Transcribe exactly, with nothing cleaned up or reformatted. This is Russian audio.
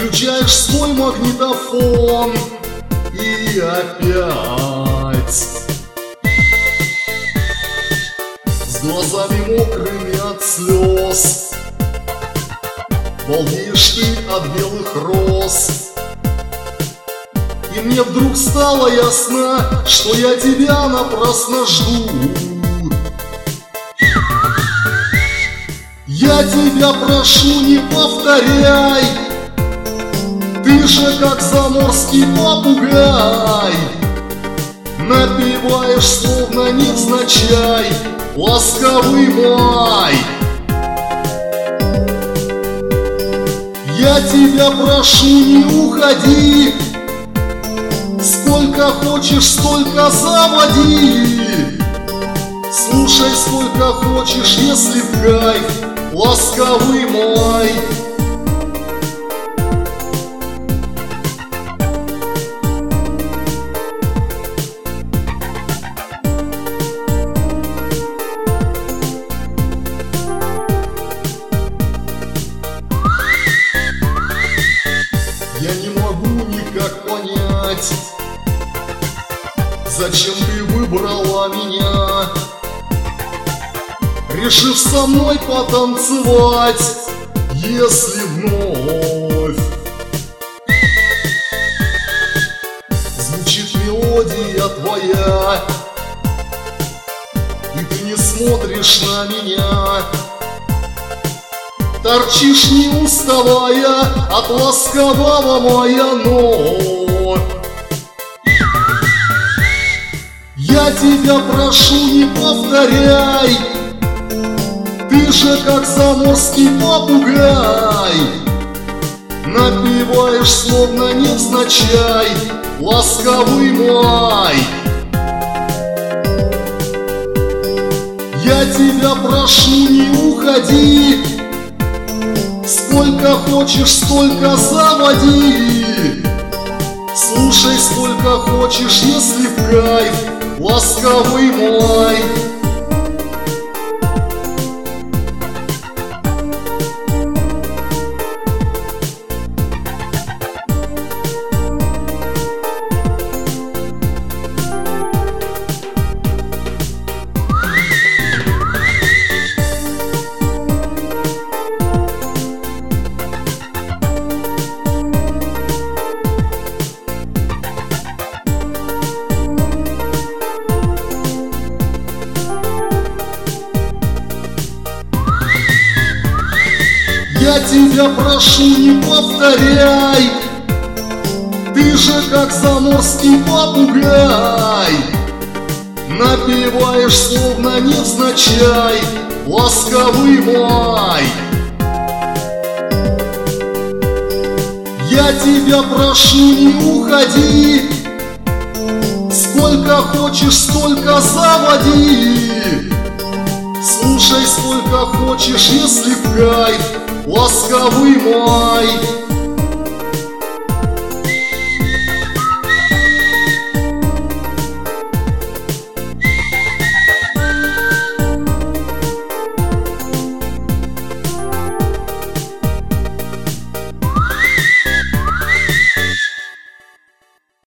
Включаешь свой магнитофон и опять с глазами мокрыми от слез балдеешь ты от белых роз. И мне вдруг стало ясно, что я тебя напрасно жду. Я тебя прошу, не повторяй, ты же как заморский попугай, напеваешь словно невзначай ласковый май. Я тебя прошу, не уходи, сколько хочешь, столько заводи. Слушай, сколько хочешь, если в кайф, ласковый май. Я не могу никак понять, зачем ты выбрала меня, решив со мной потанцевать, если вновь звучит мелодия твоя, и ты не смотришь на меня. Торчишь не уставая от ласкового мая, но я тебя прошу, не повторяй, ты же как заморский попугай, напеваешь словно невзначай ласковый май. Я тебя прошу, не уходи, сколько хочешь, столько заводи. Слушай, сколько хочешь, если в кайф, ласковый май. Я тебя прошу, не повторяй, ты же как заморский попугай, напеваешь словно невзначай ласковый май. Я тебя прошу, не уходи, сколько хочешь, столько заводи. Слушай, сколько хочешь, если в кайф, ласковый май.